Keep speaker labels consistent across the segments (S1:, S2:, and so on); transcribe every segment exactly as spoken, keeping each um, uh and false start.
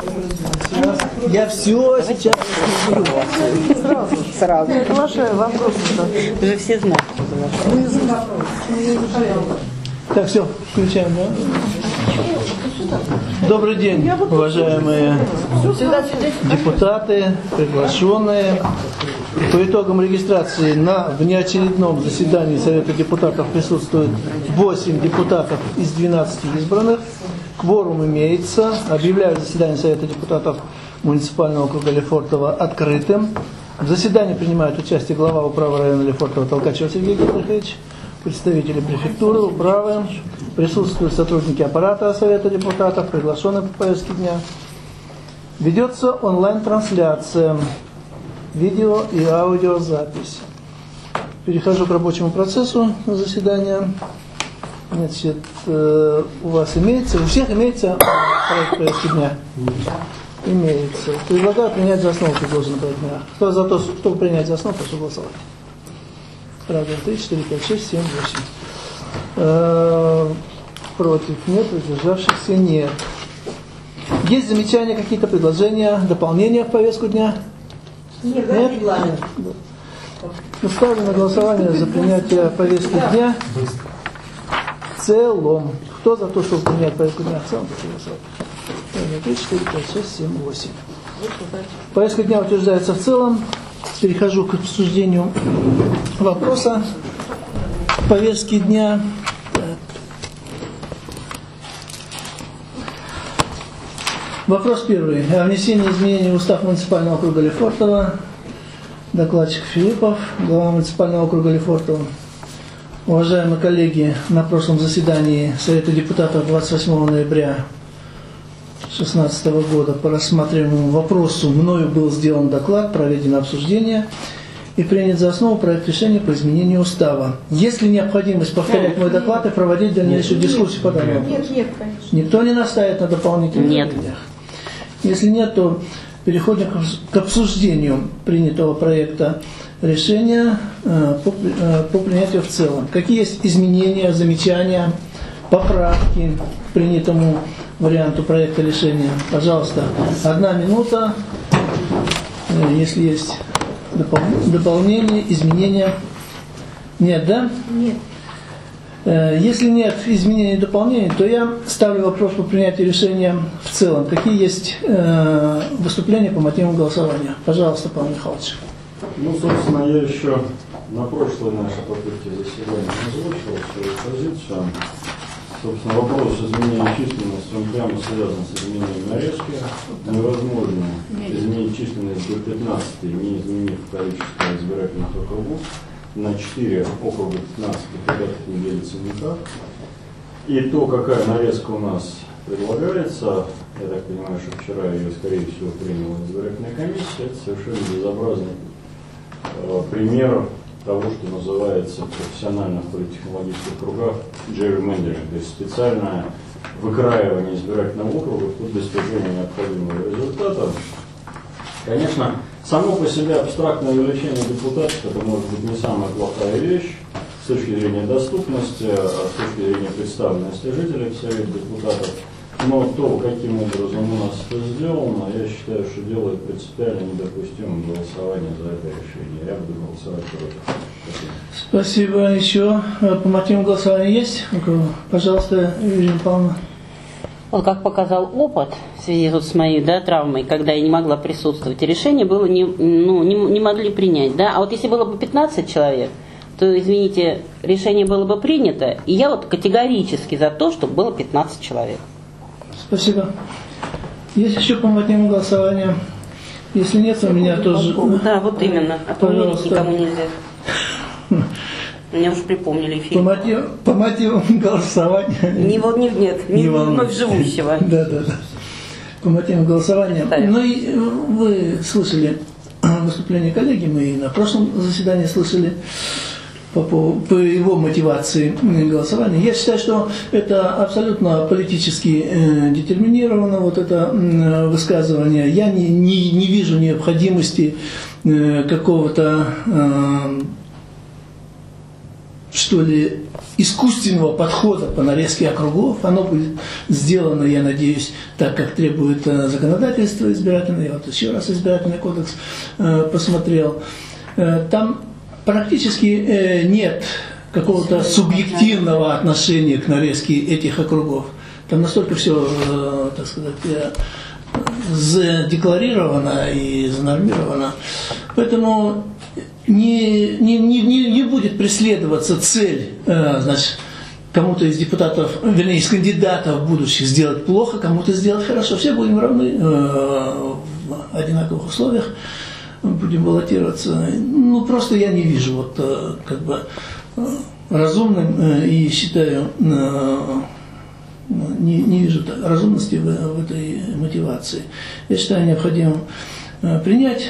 S1: Я все сейчас
S2: сразу. Сразу. Ваши вопросы. Уже все знают.
S1: Так, все, включаем, да? Добрый день, уважаемые депутаты, приглашенные. По итогам регистрации на внеочередном заседании Совета депутатов присутствует восемь депутатов из двенадцати избранных. Кворум имеется. Объявляю заседание Совета депутатов муниципального округа Лефортово открытым. В заседании принимают участие глава управы района Лефортово Толкачев Сергей Георгиевич, представители префектуры, управы, присутствуют сотрудники аппарата Совета депутатов, приглашенные по повестке дня. Ведется онлайн-трансляция, видео и аудиозапись. Перехожу к рабочему процессу заседания. Значит, э, у вас имеется, у всех имеется проект повестки дня? Имеется. Предлагаю принять за основу предложенный проект дня. Кто за то, чтобы принять за основу, прошу голосовать. Раз, два, три, четыре, пять, шесть, семь, восемь. Э, против нет, воздержавшихся нет. Есть замечания, какие-то предложения, дополнения в повестку дня?
S3: Нет,
S1: нет? Нет. Ну, ставлю на голосование за принятие повестки дня в целом. Кто за то, чтобы принять повестку дня в целом, прошу голосовать. Раз, два, три, четыре, пять, шесть, семь, восемь. Повестка дня утверждается в целом. Перехожу к обсуждению вопроса повестки дня. Вопрос первый. О внесении изменений в устав муниципального округа Лефортово. Докладчик Филиппов, глава муниципального округа Лефортово. Уважаемые коллеги, на прошлом заседании Совета депутатов двадцать восьмого ноября две тысячи шестнадцатого года по рассматриваемому вопросу мною был сделан доклад, проведено обсуждение и принят за основу проект решения по изменению устава. Есть ли необходимость повторять мой доклад и проводить дальнейшую дискуссию по данному вопросу?
S3: Нет, нет, конечно.
S1: Никто не настаивает на дополнительных
S2: Нет.
S1: мнениях? Если нет, то переходим к обсуждению принятого проекта решения по, по принятию в целом. Какие есть изменения, замечания, поправки к принятому варианту проекта решения? Пожалуйста, одна минута, если есть дополнения, изменения. Нет, да?
S3: Нет.
S1: Если нет изменений и дополнений, то я ставлю вопрос по принятию решения в целом. Какие есть э, выступления по мотивам голосования? Пожалуйста, Павел Михайлович.
S4: Ну, собственно, я еще на прошлой нашей попытке заседания озвучил свою позицию. Собственно, вопрос изменения численности, он прямо связан с изменением нарезки. Невозможно изменить численность до пятнадцати, не изменив количество избирательных округов. На четыре округа пятнадцать депутатов не делится никак. И то, какая нарезка у нас предлагается, я так понимаю, что вчера ее, скорее всего, приняла избирательная комиссия, это совершенно безобразный э, пример того, что называется в профессиональных политтехнологических кругах gerrymandering, то есть специальное выкраивание избирательного округа под достижение необходимого результата. Конечно, само по себе абстрактное увеличение депутатов – это может быть не самая плохая вещь с точки зрения доступности, с точки зрения представленности жителей в Совет депутатов. Но то, каким образом у нас это сделано, я считаю, что делает принципиально недопустимым голосование за это решение. Я буду голосовать против.
S1: Спасибо. Спасибо. Еще по мотивам голосования есть? Пожалуйста, Юрия Павловна.
S2: Вот как показал опыт в связи вот с моей да, травмой, когда я не могла присутствовать, и решение было не, ну, не, не могли принять. Да? А вот если было бы пятнадцать человек, то, извините, решение было бы принято, и я вот категорически за то, чтобы было пятнадцать человек.
S1: Спасибо. Есть еще по мотивам голосования? Если нет, то у меня тоже...
S2: Да, вот именно. А то умереть никому нельзя. Мне уже припомнили эфир.
S1: По, мотив, по мотивам голосования...
S2: Не, нет, нет, не, не вновь живущего.
S1: Да, да, да. По мотивам голосования. Да. Ну и вы слышали выступление коллеги, мы и на прошлом заседании слышали по, по, по его мотивации голосования. Я считаю, что это абсолютно политически э, детерминировано, вот это э, высказывание. Я не, не, не вижу необходимости э, какого-то... Э, что ли, искусственного подхода по нарезке округов. Оно будет сделано, я надеюсь, так, как требует законодательство избирательное. Я вот еще раз избирательный кодекс посмотрел. Там практически нет какого-то субъективного отношения к нарезке этих округов. Там настолько все, так сказать, задекларировано и занормировано. Поэтому не, не, не, не будет преследоваться цель, значит, кому-то из депутатов, вернее, из кандидатов будущих сделать плохо, кому-то сделать хорошо. Все будем равны в одинаковых условиях, будем баллотироваться. Ну, просто я не вижу вот, как бы, разумным и считаю, не, не вижу разумности в, в этой мотивации. Я считаю необходимым принять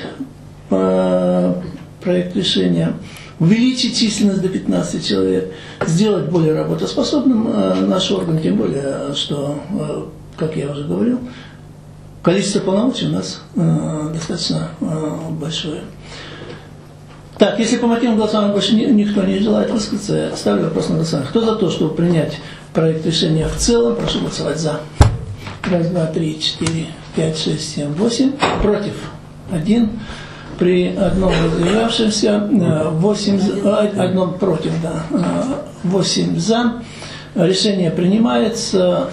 S1: проект решения, увеличить численность до пятнадцати человек, сделать более работоспособным наш орган, тем более, что, как я уже говорил, количество полномочий у нас достаточно большое. Так, если по мотивам голосования больше никто не желает высказаться, я ставлю вопрос на голосование. Кто за то, чтобы принять проект решения в целом, прошу голосовать за. Раз, два, три, четыре, пять, шесть, семь, восемь. Против один. При одном воздержавшемся, восемь, одном против, да, восемь за. Решение принимается.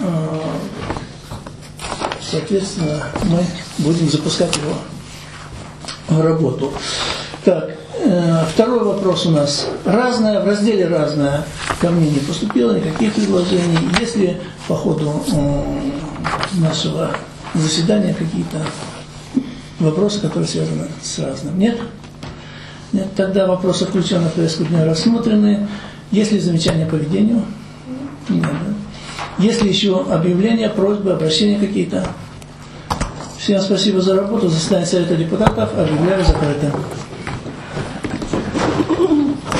S1: Соответственно, мы будем запускать его в работу. Так, второй вопрос у нас. Разное, в разделе «Разное» ко мне не поступило никаких предложений. Если по ходу нашего заседания какие-то вопросы, которые связаны с разным? Нет? Нет? Тогда вопросы, включенные в повестку дня, рассмотрены. Есть ли замечания по ведению? Нет. Есть ли еще объявления, просьбы, обращения какие-то? Всем спасибо за работу. Заседание Совета депутатов объявляю закрытым.